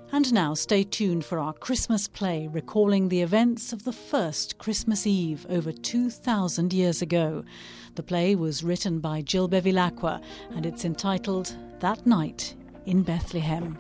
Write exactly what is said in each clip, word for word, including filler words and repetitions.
And now stay tuned for our Christmas play recalling the events of the first Christmas Eve over two thousand years ago. The play was written by Jill Bevilacqua and it's entitled That Night in Bethlehem.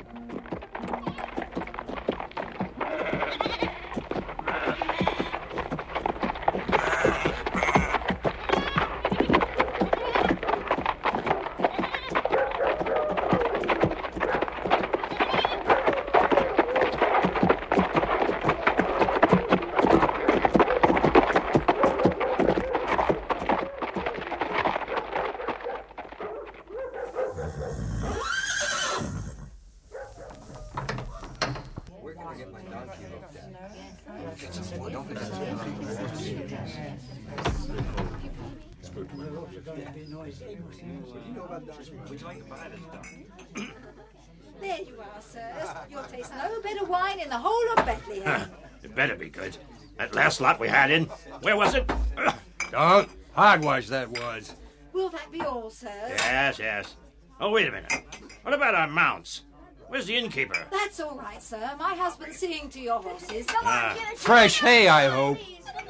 There you are, sirs. You'll taste no better wine in the whole of Bethlehem. It better be good. That last lot we had in, where was it? Don't hogwash that was. Will that be all, sirs? Yes, yes. Oh, wait a minute. What about our mounts? Where's the innkeeper? That's all right, sir. My husband's seeing to your horses. Come Ah. on, get it. Fresh hay, I hope.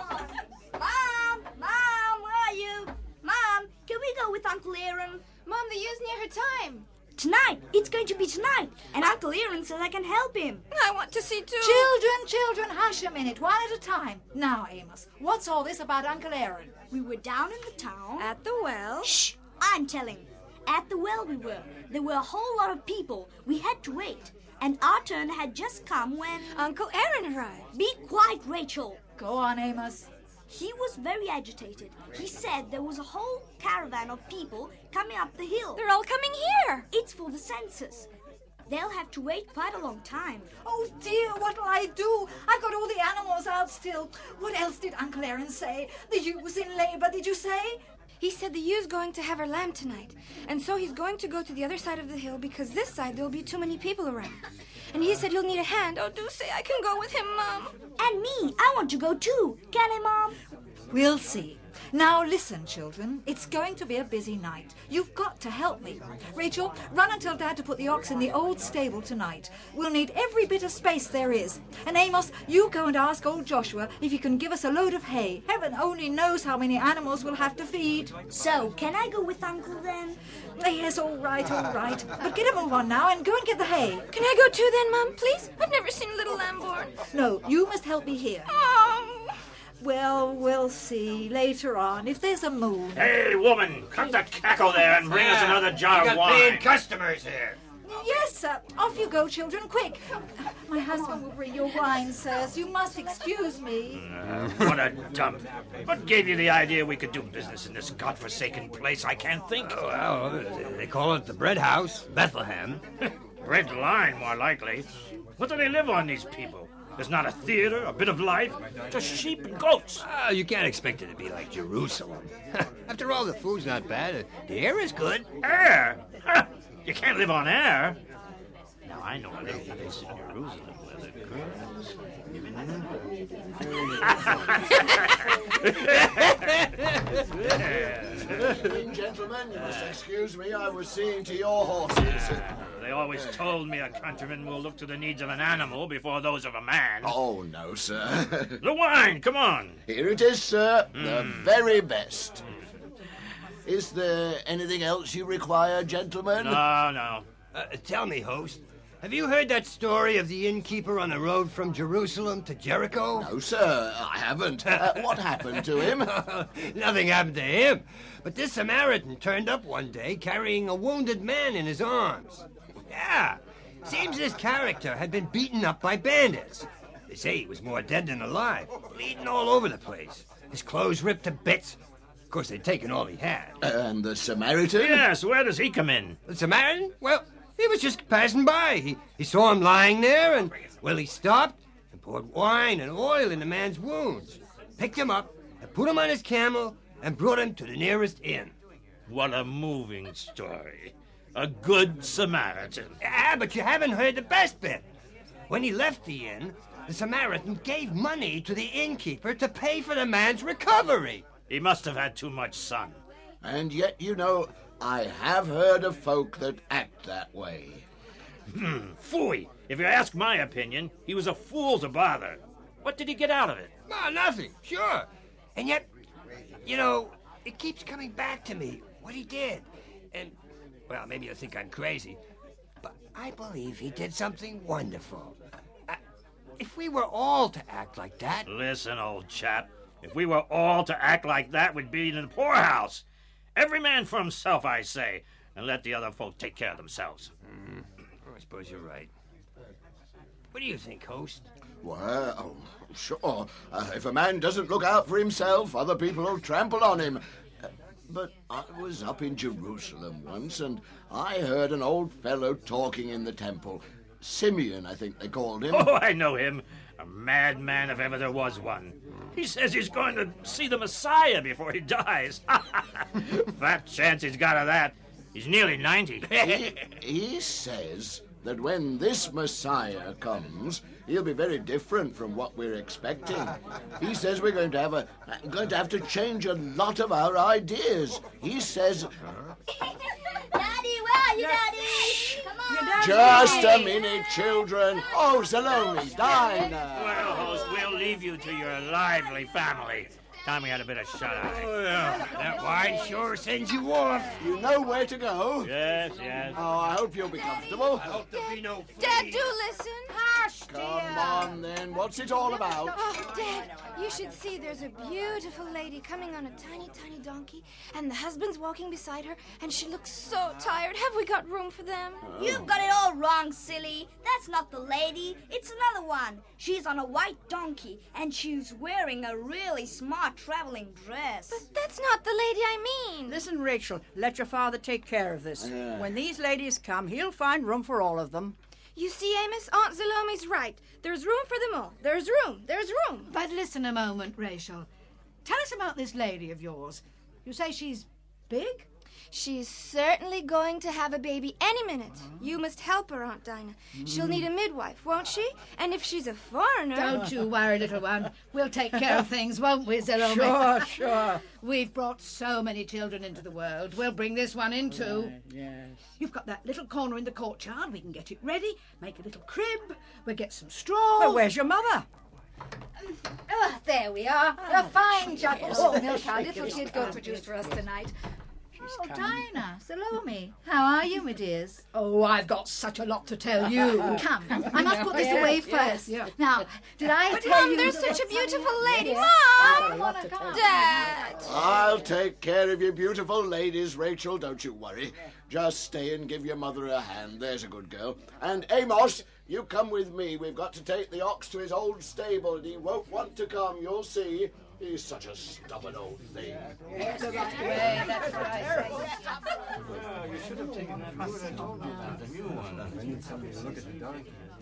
Mom! Mom, where are you? Mom, can we go with Uncle Aaron? Mom, the year's near her time. Tonight. It's going to be tonight. And Uncle Aaron says I can help him. I want to see too. Children, children, hush a minute, one at a time. Now, Amos, what's all this about Uncle Aaron? We were down in the town. At the well. Shh! I'm telling. At the well we were. There were a whole lot of people. We had to wait. And our turn had just come when... Uncle Aaron arrived. Be quiet, Rachel. Go on, Amos. He was very agitated. He said there was a whole caravan of people coming up the hill. They're all coming here. It's for the census. They'll have to wait quite a long time. Oh, dear, what'll I do? I've got all the animals out still. What else did Uncle Aaron say? The ewe was in labor, did you say? He said the ew's going to have her lamb tonight. And so he's going to go to the other side of the hill because this side there'll be too many people around. And he said he'll need a hand. Oh, do say I can go with him, Mom. And me. I want to go too. Can I, Mom? We'll see. Now listen, children. It's going to be a busy night. You've got to help me. Rachel, run and tell Dad to put the ox in the old stable tonight. We'll need every bit of space there is. And Amos, you go and ask old Joshua if he can give us a load of hay. Heaven only knows how many animals we'll have to feed. So, can I go with Uncle then? Yes, all right, all right. But get a move on now and go and get the hay. Can I go too then, Mom, please? I've never seen a little lamb born. No, you must help me here. Oh. Well, we'll see later on if there's a moon. Hey, woman, cut that cackle there and bring us another jar We of got paying wine. customers here. Yes, sir. Off you go, children, quick. My husband will bring your wine, sirs. You must excuse me. Uh, what a dump. What gave you the idea we could do business in this godforsaken place? I can't think. Oh, well, they call it the bread house, Bethlehem. Red line, more likely. What do they live on, these people? There's not a theater, a bit of life, just sheep and goats. Oh, you can't expect it to be like Jerusalem. After all, the food's not bad. The air is good. Air? Huh. You can't live on air. Now, I know a little place in Jerusalem where the girls... Gentlemen, you must excuse me. I was seeing to your horses. They always told me a countryman will look to the needs of an animal before those of a man. Oh, no, sir. The wine, come on. Here it is, sir. Mm. The very best. Is there anything else you require, gentlemen? No, no. Uh, tell me, host, have you heard that story of the innkeeper on the road from Jerusalem to Jericho? No, sir, I haven't. Uh, what happened to him? Nothing happened to him. But this Samaritan turned up one day carrying a wounded man in his arms. Yeah, seems this character had been beaten up by bandits. They say he was more dead than alive, bleeding all over the place. His clothes ripped to bits. Of course, they'd taken all he had. And the Samaritan? Yes, where does he come in? The Samaritan? Well, he was just passing by. He, he saw him lying there, and, well, he stopped and poured wine and oil in the man's wounds, picked him up and put him on his camel and brought him to the nearest inn. What a moving story. A good Samaritan. Ah, but you haven't heard the best bit. When he left the inn, the Samaritan gave money to the innkeeper to pay for the man's recovery. He must have had too much sun. And yet, you know, I have heard of folk that act that way. Hmm, phooey. If you ask my opinion, he was a fool to bother. What did he get out of it? No, nothing, sure. And yet, you know, it keeps coming back to me, what he did. And, well, maybe you'll think I'm crazy, but I believe he did something wonderful. Uh, if we were all to act like that... Listen, old chap, if we were all to act like that, we'd be in the poorhouse. Every man for himself, I say, and let the other folk take care of themselves. Mm, I suppose you're right. What do you think, host? Well, oh, sure. Uh, if a man doesn't look out for himself, other people will trample on him. Uh, but I was up in Jerusalem once, and I heard an old fellow talking in the temple. Simeon, I think they called him. Oh, I know him. A madman if ever there was one. He says he's going to see the Messiah before he dies. Fat chance he's got of that. He's nearly ninety. he, he says that when this Messiah comes, he'll be very different from what we're expecting. He says we're going to have a going to have to change a lot of our ideas. He says... Daddy, where are you, Daddy? Come on. Just a minute, children. Oh, Salome, Dinah. Well, host, we'll leave you to your lively family. Time we had a bit of shut-eye. Oh, yeah. That wine sure sends you off. You know where to go? Yes, yes. Oh, I hope you'll be comfortable. I hope there'll be no Dad, fleas. do listen. Hush, Come on, then. What's it all about? Oh, Dad, you should see there's a beautiful lady coming on a tiny, tiny donkey, and the husband's walking beside her, and she looks so tired. Have we got room for them? You've got it all wrong, silly. That's not the lady. It's another one. She's on a white donkey, and she's wearing a really smart traveling dress. But that's not the lady I mean. Listen, Rachel, let your father take care of this. Yeah. When these ladies come, he'll find room for all of them. You see, Amos, Aunt Salome's right. There's room for them all. There's room. There's room. But listen a moment, Rachel. Tell us about this lady of yours. You say she's big? She's certainly going to have a baby any minute. You must help her, Aunt Dinah. She'll need a midwife, won't she? And if she's a foreigner... Don't you worry, little one. We'll take care of things, won't we, Salome? Sure, sure. We've brought so many children into the world. We'll bring this one in, too. Yes. You've got that little corner in the courtyard. We can get it ready, make a little crib. We'll get some straw. Well, where's your mother? Oh, there we are. A fine jug of raw milk our little kid got produced for us tonight. Oh, Dinah, Salome, how are you, my dears? Oh, I've got such a lot to tell you. Come, I must put this away first. Now, did I But, tell Mom, you... there's such a beautiful lady. Yes. Mom! Dad! I'll take care of you beautiful ladies, Rachel. Don't you worry. Just stay and give your mother a hand. There's a good girl. And Amos, you come with me. We've got to take the ox to his old stable, and he won't want to come. You'll see. He's such a stubborn old thing. That's the right way, that's right. You should have taken that the new one.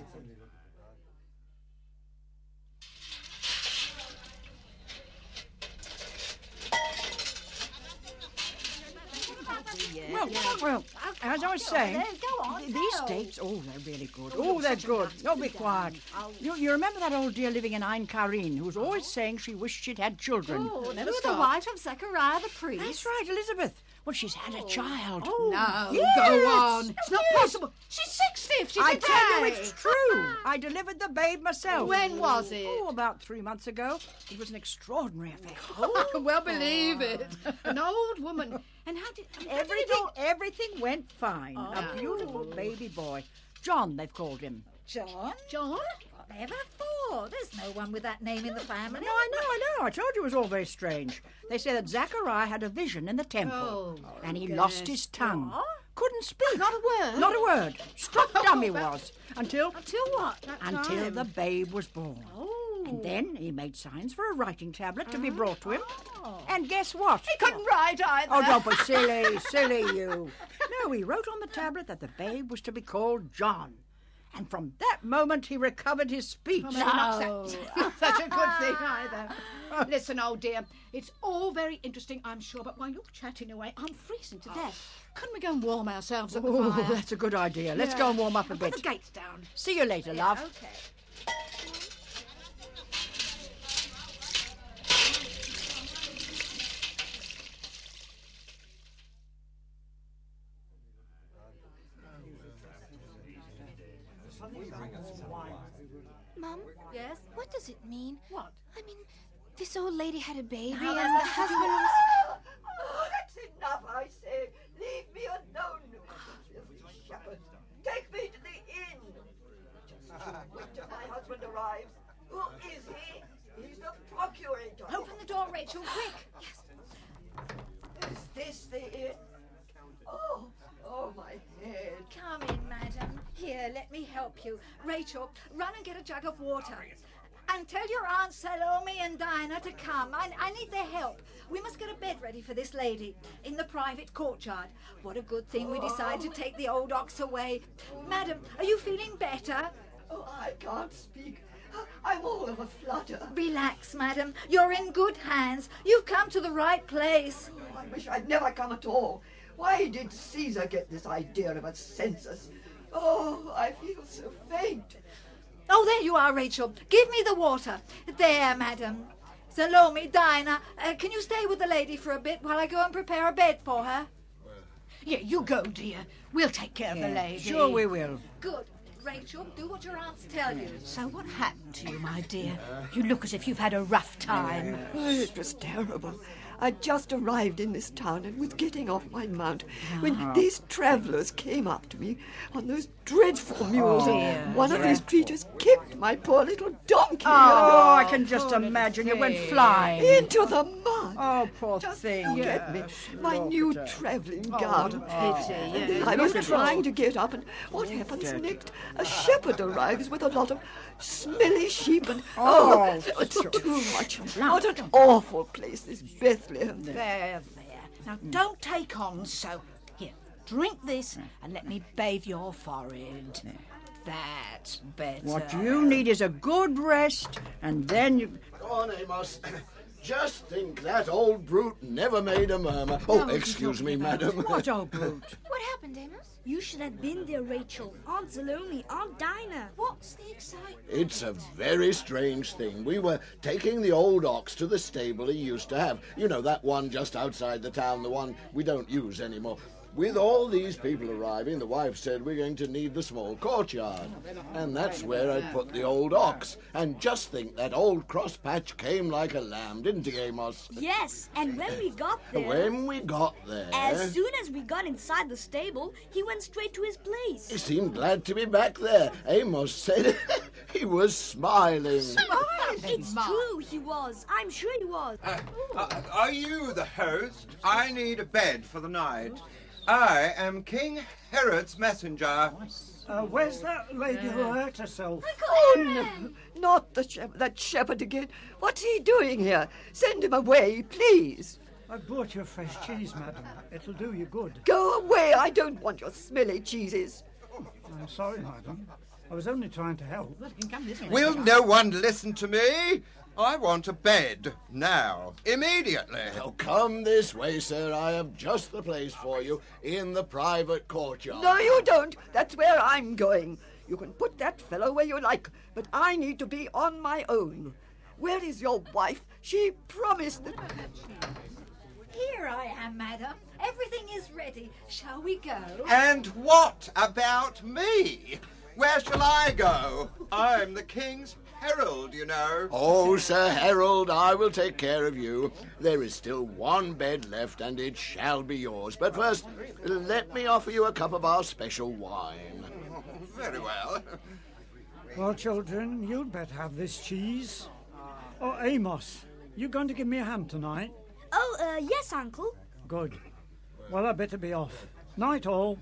Well, well, as I was saying, Go on, these tell. steaks, oh, they're really good. Oh, they're good. No, be quiet. You, you remember that old dear living in Ein Karin who's always saying she wished she'd had children? Oh, never the wife of Zechariah the priest. That's right, Elizabeth. Well, she's had a child. No, Yes. go on. It's not Yes. possible. She's sixty. She's I a tell you, day. it's true. I delivered the babe myself. When was it? Oh, about three months ago. It was an extraordinary affair. I can well believe it. An old woman. And how did... how did Everything, it- everything went fine. A beautiful baby boy. John, they've called him. John? John? Whatever for? There's no one with that name in the family. No, I know, I know. I told you it was all very strange. They say that Zachariah had a vision in the temple. Oh, and he lost his tongue. Couldn't speak. Not a word? Not a word. Struck dumb he was. Until... Until what? That Until time? the babe was born. Oh. And then he made signs for a writing tablet to be brought to him. And guess what? He couldn't write either. Oh, don't be silly, silly you. No, he wrote on the tablet that the babe was to be called John. And from that moment, he recovered his speech. No, such a good thing either. Listen, old dear, it's all very interesting, I'm sure, but while you're chatting away, I'm freezing to death. Couldn't we go and warm ourselves at the Oh, fire? that's a good idea. Let's Yeah. go and warm up a Put bit. the gates down. See you later, love. Okay. Mum? Yes? What does it mean? What? I mean, this old lady had a baby Now and that's the nothing to do husband with- was... Oh, that's enough, I say. Leave me alone. Filthy shepherd. Take me to the inn. Just you wait till my husband arrives. Who is he? He's the procurator. Open the door, Rachel, quick. Yes. Is this the inn? Oh, oh, my head. Come in, madam. Here, let me help you. Rachel, run and get a jug of water. And tell your aunts Salome and Dinah to come. I, I need their help. We must get a bed ready for this lady in the private courtyard. What a good thing we decided to take the old ox away. Madam, are you feeling better? Oh, I can't speak. I'm all of a flutter. Relax, madam. You're in good hands. You've come to the right place. Oh, I wish I'd never come at all. Why did Caesar get this idea of a census? Oh, I feel so faint. Oh, there you are, Rachel. Give me the water. There, madam. Salome, Dinah, uh, can you stay with the lady for a bit while I go and prepare a bed for her? Yeah, you go, dear. We'll take care of the lady. Sure we will. Good. Rachel, do what your aunts tell you. So what happened to you, my dear? You look as if you've had a rough time. Oh, it was terrible. I'd just arrived in this town and was getting off my mount when these travellers came up to me on those dreadful mules, and one of these creatures kicked my poor little donkey. Oh, I can just imagine you went flying. Into the mud. Oh, poor Just thing. look at me, my look new at her. travelling Oh, gown. what a pity, And yes. I was Beautiful. trying to get up, and what happens next? A shepherd arrives with a lot of smelly sheep, and Oh, oh, it's too much. What an awful place, this Bethlehem. There, there. Now, don't take on so. Here, drink this and let me bathe your forehead. That's better. What you need is a good rest, and then you... Go on, Amos. Just think that old brute never made a murmur. Oh, excuse me, madam. What old brute? What happened, Amos? You should have been there, Rachel. Aunt Salome, Aunt Dinah. What's the excitement? It's a very strange thing. We were taking the old ox to the stable he used to have. You know, that one just outside the town, the one we don't use anymore. With all these people arriving, the wife said we're going to need the small courtyard. And that's where I'd put the old ox. And just think, that old crosspatch came like a lamb, didn't he, Amos? Yes, and when we got there, When we got there, as soon as we got inside the stable, he went straight to his place. he seemed glad to be back there. Amos said he was smiling. It's true, he was. I'm sure he was. Uh, uh, are you the host? I need a bed for the night. I am King Herod's messenger. Uh, where's that lady who hurt herself? Oh, no, not the shep- that shepherd again. What's he doing here? Send him away, please. I brought you a fresh cheese, madam. It'll do you good. Go away. I don't want your smelly cheeses. I'm sorry, madam. I was only trying to help. Will no one listen to me? I want a bed now, immediately. Oh, come this way, sir. I have just the place for you in the private courtyard. No, you don't. That's where I'm going. You can put that fellow where you like, but I need to be on my own. Where is your wife? She promised that... Here I am, madam. Everything is ready. Shall we go? And what about me? Where shall I go? I'm the king's herald, you know. Oh, Sir Harold, I will take care of you. There is still one bed left, and it shall be yours. But first, let me offer you a cup of our special wine. Very well. Well, children, you'd better have this cheese. Oh, Amos, you going to give me a hand tonight? Oh, uh, yes, Uncle. Good. Well, I better be off. Night all.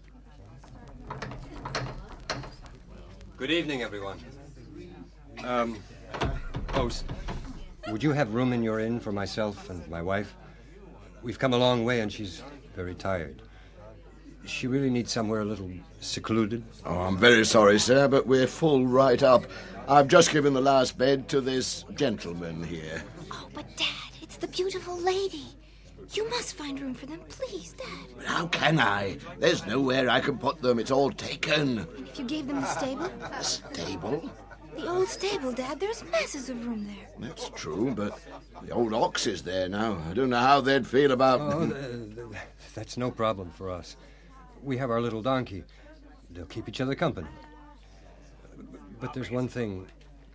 Good evening, everyone. Um, host, would you have room in your inn for myself and my wife? We've come a long way and she's very tired. She really needs somewhere a little secluded. Oh, I'm very sorry, sir, but we're full right up. I've just given the last bed to this gentleman here. Oh, but Dad, it's the beautiful lady. You must find room for them, please, Dad. How can I? There's nowhere I can put them. It's all taken. And if you gave them the stable? The stable? The old stable, Dad. There's masses of room there. That's true, but the old ox is there now. I don't know how they'd feel about... Oh, th- th- that's no problem for us. We have our little donkey. They'll keep each other company. But there's one thing.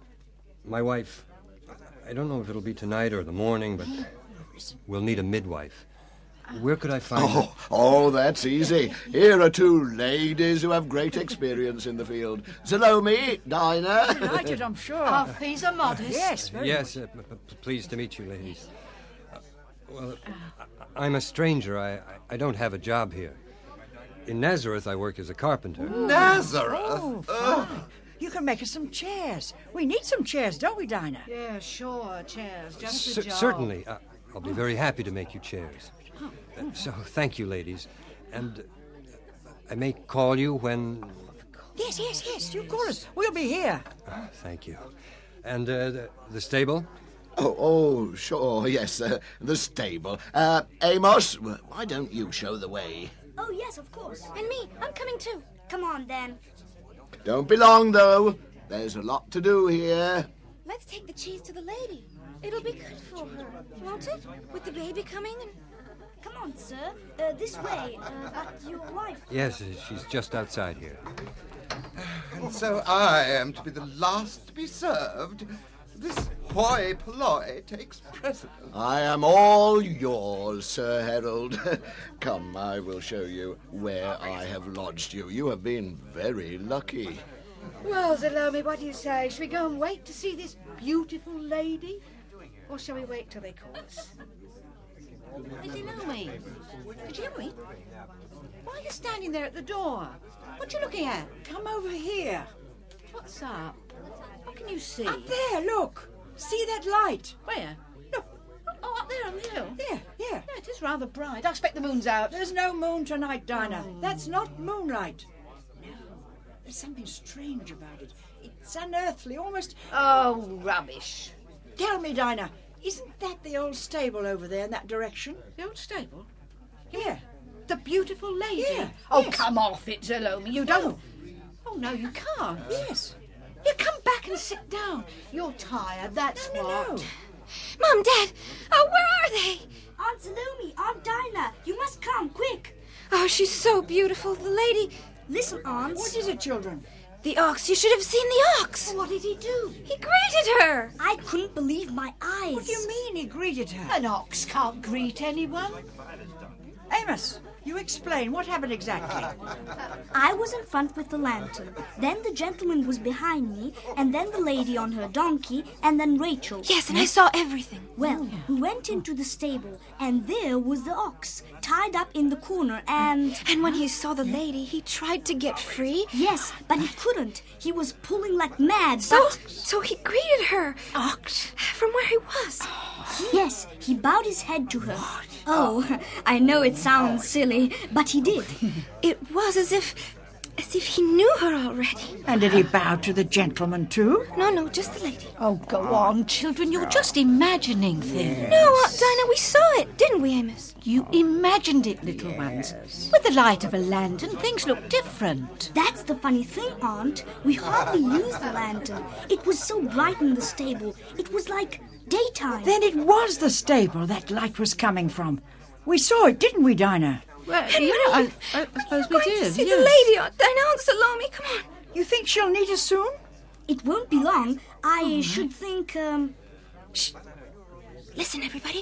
My wife, I don't know if it'll be tonight or the morning, but we'll need a midwife. Where could I find Oh, oh, that's easy. Here are two ladies who have great experience in the field. Salome, Dinah. Delighted, I'm sure. Our fees are modest. Yes, very Yes, uh, p- p- pleased to meet you, ladies. Uh, well, I- I'm a stranger. I, I I don't have a job here. In Nazareth, I work as a carpenter. Nazareth? Oh, fine. You can make us some chairs. We need some chairs, don't we, Dinah? Yeah, sure, chairs, just Cer- a job. certainly. Uh, I'll be very happy to make you chairs. Uh, so, thank you, ladies. And uh, I may call you when... Yes, yes, yes. You call us. We'll be here. Uh, thank you. And uh, the, the stable? Oh, oh, sure, yes, uh, the stable. Uh, Amos, why don't you show the way? Oh, yes, of course. And me, I'm coming too. Come on, then. Don't be long, though. There's a lot to do here. Let's take the cheese to the lady. It'll be good for her, won't it? With the baby coming and... Come on, sir. Uh, this way. Uh, but your wife... Yes, uh, she's just outside here. And so I am to be the last to be served. This hoi polloi takes precedence. I am all yours, Sir Harold. Come, I will show you where I have lodged you. You have been very lucky. Well, Salome, what do you say? Shall we go and wait to see this beautiful lady? Or shall we wait till they call us? Hey, Salome. Salome? Why are you standing there at the door? What you looking at? Come over here. What's up? What can you see? Up there, look. See that light? Where? Look. Oh, up there on the hill. There, yeah. Yeah, it is rather bright. I expect the moon's out. There's no moon tonight, Dinah. That's not moonlight. No, there's something strange about it. It's unearthly, almost... Oh, rubbish. Tell me, Dinah, isn't that the old stable over there in that direction? The old stable? Yeah. The beautiful lady? Yeah, Oh, yes. come off it, Salome. You don't... Oh, no, you can't. Yes. You come back and sit down. You're tired, that's No, no, what. no. Mom, Dad, oh, where are they? Aunt Salome, Aunt Dinah, you must come, quick. Oh, she's so beautiful. The lady... Listen, aunts. What is it, children? The ox. You should have seen the ox. What did he do? He greeted her. I couldn't believe my eyes. What do you mean he greeted her? An ox can't greet anyone. Amos, you explain. What happened exactly? I was in front with the lantern. Then the gentleman was behind me, and then the lady on her donkey, and then Rachel. Yes, and I saw everything. Well, we went into the stable, and there was the ox, tied up in the corner, and... And when he saw the lady, he tried to get free. Yes, but he couldn't. He was pulling like mad, So, but... so he greeted her. Ox. From where he was. Yes, he bowed his head to her. Oh, I know it sounds silly, but he did. It was as if, as if he knew her already. And did he bow to the gentleman, too? No, no, just the lady. Oh, go on, children. You're just imagining things. No, Aunt Dinah, we saw it, didn't we, Amos? You imagined it, little ones. With the light of a lantern, things look different. That's the funny thing, Aunt. We hardly used the lantern. It was so bright in the stable. It was like daytime. Then it was the stable that light was coming from. We saw it, didn't we, Dinah? Well, And yeah, when I, I, I suppose we Going to did. see yes. the lady, Aunt Dinah, Aunt Salome, come on. You think she'll need us soon? It won't be long. I should think, um... Shh. Listen, everybody.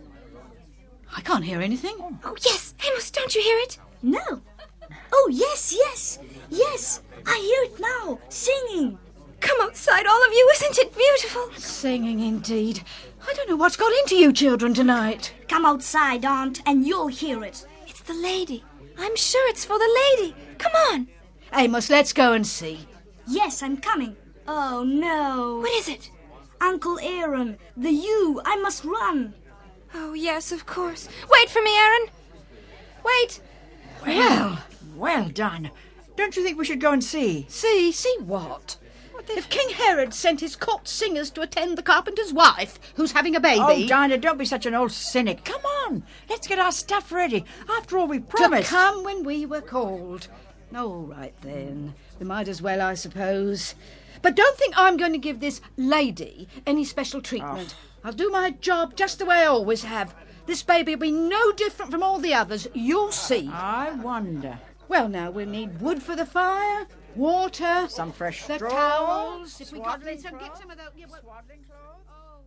I can't hear anything. Oh, yes. Amos, don't you hear it? No. Oh, yes, yes. Yes, I hear it now. Singing. Come outside, all of you. Isn't it beautiful? Singing, indeed. I don't know what's got into you children tonight. Come outside, Aunt, and you'll hear it. It's the lady. I'm sure it's for the lady. Come on. Amos, let's go and see. Yes, I'm coming. Oh, no. What is it? Uncle Aaron, the ewe. I must run. Oh, yes, of course. Wait for me, Aaron. Wait. Well, well done. Don't you think we should go and see? See, see what? If King Herod sent his court singers to attend the carpenter's wife, who's having a baby... Oh, Dinah, don't be such an old cynic. Come on, let's get our stuff ready. After all, we to promised. come when we were called. All right, then. We might as well, I suppose. But don't think I'm going to give this lady any special treatment. Oh. I'll do my job just the way I always have. This baby will be no different from all the others. You'll see. I wonder. Well, now, we'll need wood for the fire, water, Some fresh the straw, towels. If we got swaddling some, get cloth. some of those. Yeah, well, Swaddling clothes.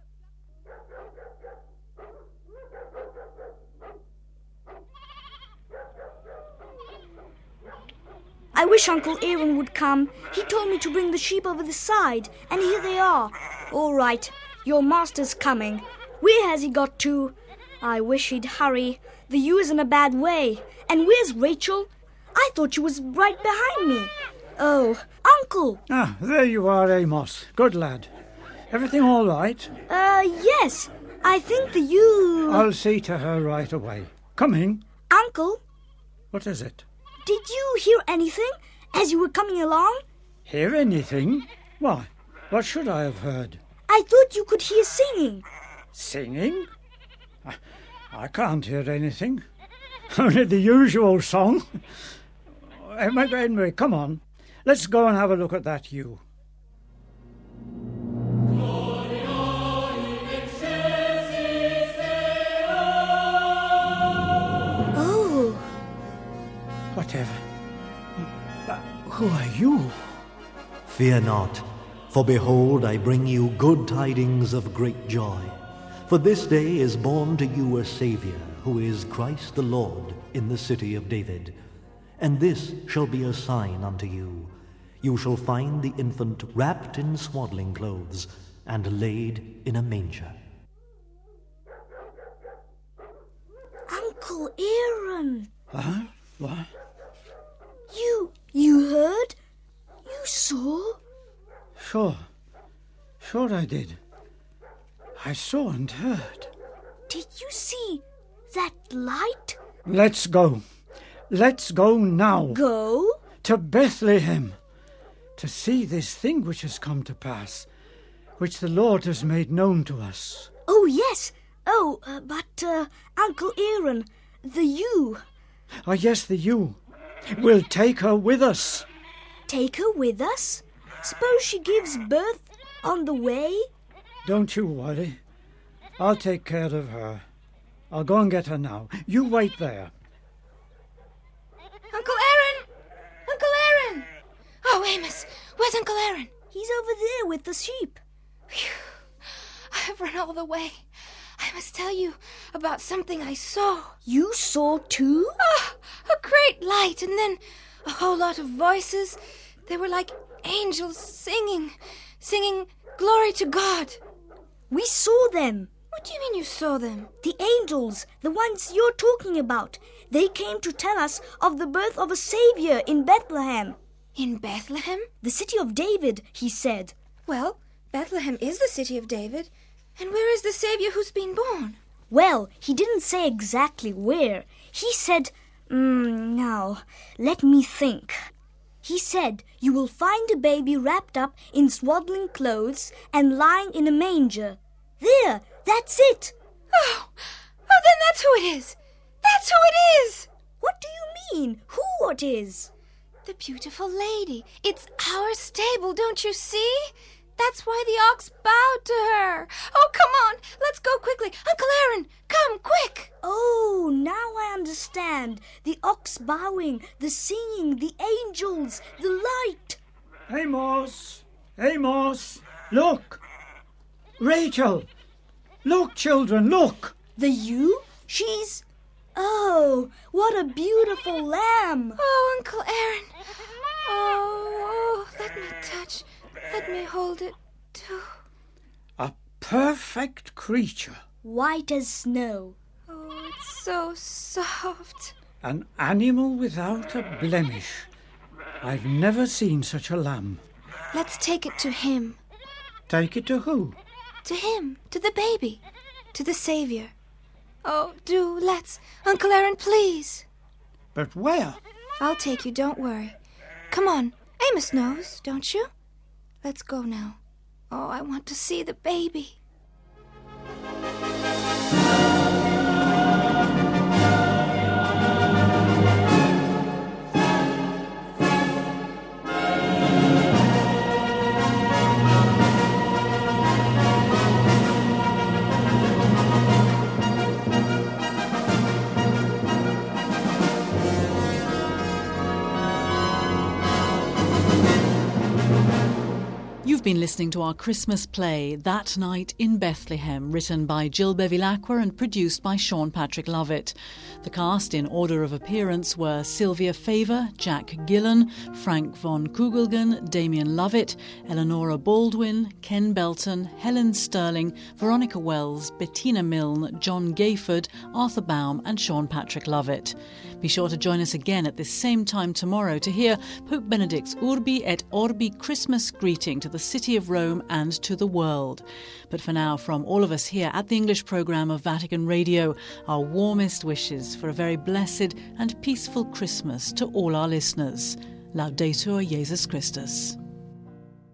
I wish Uncle Aaron would come. He told me to bring the sheep over the side, and here they are. All right, your master's coming. Where has he got to? I wish he'd hurry. The ewe is in a bad way. And where's Rachel? I thought she was right behind me. Oh, Uncle! Ah, there you are, Amos. Good lad. Everything all right? Uh, yes. I think the ewe... I'll see to her right away. Coming. Uncle, What is it? did you hear anything as you were coming along? Hear anything? Why, what should I have heard? I thought you could hear singing. Singing? I, I can't hear anything. Only the usual song. Anyway, anyway, come on. Let's go and have a look at that ewe. Oh, Whatever. But who are you? Fear not, for behold, I bring you good tidings of great joy. For this day is born to you a Saviour, who is Christ the Lord, in the city of David. And this shall be a sign unto you. You shall find the infant wrapped in swaddling clothes, and laid in a manger. Uncle Aaron. Huh? What? You, you heard? You saw? Sure. Sure I did. I saw and heard. Did you see that light? Let's go. Let's go now. Go? To Bethlehem. To see this thing which has come to pass, which the Lord has made known to us. Oh, yes. Oh, uh, but, uh, Uncle Aaron, the ewe. Ah, yes, the ewe. We'll take her with us. Take her with us? Suppose she gives birth on the way? Don't you worry. I'll take care of her. I'll go and get her now. You wait there. Uncle Aaron! Uncle Aaron! Oh, Amos, where's Uncle Aaron? He's over there with the sheep. Phew. I've run all the way. I must tell you about something I saw. You saw too? Oh, a great light, and then a whole lot of voices. They were like angels singing, singing glory to God. We saw them. What do you mean you saw them? The angels, the ones you're talking about. They came to tell us of the birth of a Savior in Bethlehem. In Bethlehem? The city of David, he said. Well, Bethlehem is the city of David. And where is the Savior who's been born? Well, he didn't say exactly where. He said, mm, now, let me think. He said, you will find a baby wrapped up in swaddling clothes and lying in a manger. There, that's it. Oh, oh, then that's who it is. That's who it is. What do you mean? Who it is? The beautiful lady. It's our stable, don't you see? That's why the ox bowed to her. Oh, come on. Let's go quickly. Uncle Aaron, come, quick. Oh, now I understand. The ox bowing, the singing, the angels, the light. Amos! Amos! Look! Rachel! Look, children, look! The ewe? She's... Oh, what a beautiful lamb. Oh, Uncle Aaron. Oh, oh, let me touch... Let me hold it, too. A perfect creature. White as snow. Oh, it's so soft. An animal without a blemish. I've never seen such a lamb. Let's take it to him. Take it to who? To him, to the baby, to the Savior. Oh, do, let's. Uncle Aaron, please. But where? I'll take you, don't worry. Come on, Amos knows, don't you? Let's go now. Oh, I want to see the baby. been listening to our Christmas play, That Night in Bethlehem, written by Jill Bevilacqua and produced by Sean Patrick Lovett. The cast in order of appearance were Sylvia Favor, Jack Gillen, Frank von Kugelgen, Damien Lovett, Eleonora Baldwin, Ken Belton, Helen Sterling, Veronica Wells, Bettina Milne, John Gayford, Arthur Baum and Sean Patrick Lovett. Be sure to join us again at this same time tomorrow to hear Pope Benedict's Urbi et Orbi Christmas greeting to the city of Rome and to the world. But for now, from all of us here at the English programme of Vatican Radio, our warmest wishes for a very blessed and peaceful Christmas to all our listeners. Laudetur Jesus Christus.